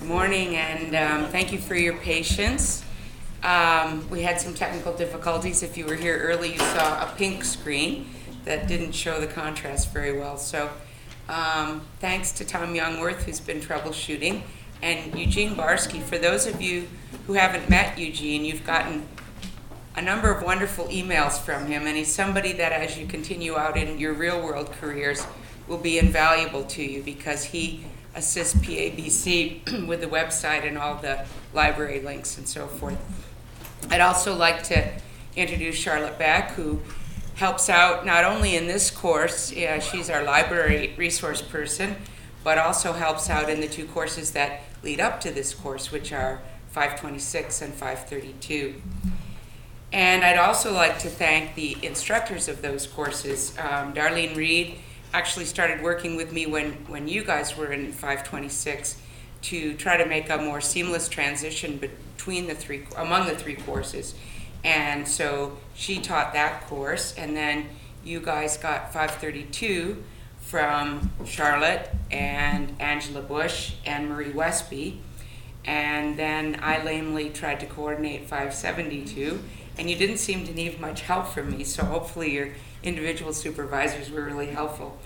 Morning, and thank you for your patience. We had some technical difficulties. If you were here early, you saw a pink screen that didn't show the contrast very well. So thanks to Tom Youngworth, who's been troubleshooting, and Eugene Barsky. For those of you who haven't met Eugene, you've gotten a number of wonderful emails from him, and he's somebody that as you continue out in your real world careers will be invaluable to you because he assists PABC with the website and all the library links and so forth. I'd also like to introduce Charlotte Beck, who helps out not only in this course, she's our library resource person, but also helps out in the two courses that lead up to this course, which are 526 and 532. And I'd also like to thank the instructors of those courses. Darlene Reed actually started working with me when you guys were in 526 to try to make a more seamless transition between among the three courses. And so she taught that course, and then you guys got 532 from Charlotte and Angela Bush and Marie Westby. And then I lamely tried to coordinate 572, and you didn't seem to need much help from me, so hopefully your individual supervisors were really helpful.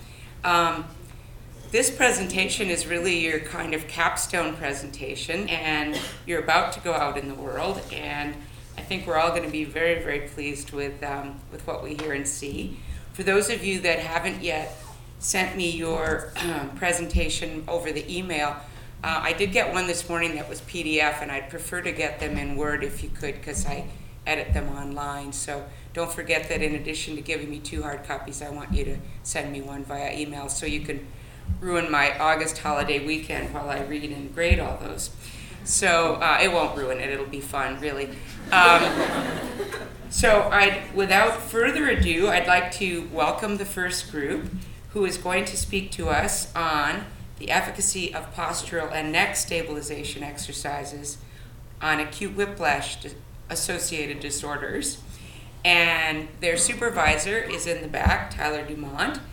This presentation is really your kind of capstone presentation, and you're about to go out in the world, and I think we're all going to be very, very pleased with what we hear and see. For those of you that haven't yet sent me your presentation over the email, I did get one this morning that was PDF, and I'd prefer to get them in Word if you could, because I edit them online. So don't forget that in addition to giving me 2 hard copies, I want you to send me one via email so you can ruin my August holiday weekend while I read and grade all those. So it won't ruin it, it'll be fun, really. Without further ado, I'd like to welcome the first group who is going to speak to us on the efficacy of postural and neck stabilization exercises on acute whiplash associated disorders. And their supervisor is in the back, Tyler Dumont,